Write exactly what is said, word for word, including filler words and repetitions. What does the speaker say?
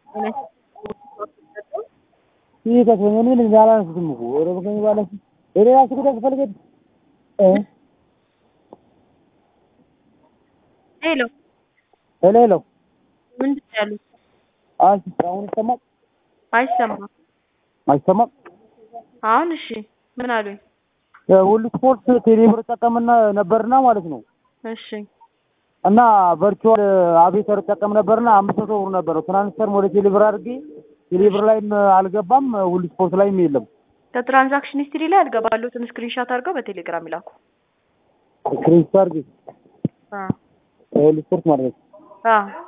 ይሄ ከሆነ ምን እንዳላንስም እኮ ወደ በቀኝ ባላስ ወደ ራስ ጉዳይ ፈልገህ እ ሄሎ ሄሎ ሄሎ ምንድን ነው ያሉት? አይ አሁን ይሰማል አይሰማም። አይሰማም? አሁን እሺ ምን አሉኝ? ሁሉ ስፖርት ቴሌብር ተጠቀምና ነበርና ማለት ነው። እሺ እና ቨርቹዋል አቤተር ተጠቀም ነበርና አምስት መቶ ብር ነበር ትራንስፈር ወደ ቴሌብር አድርጌ ቴሌብር ላይም አልገባም ሁሉ ስፖርት ላይም የለም። ከትራንዛክሽን ሂስትሪ ላይ አልገባሉትን ስክሪንሾት አድርገው በቴሌግራም ይላኩ። ስክሪንሾት አድርጌ አ ሁሉ ስፖርት ማለት ነው። አ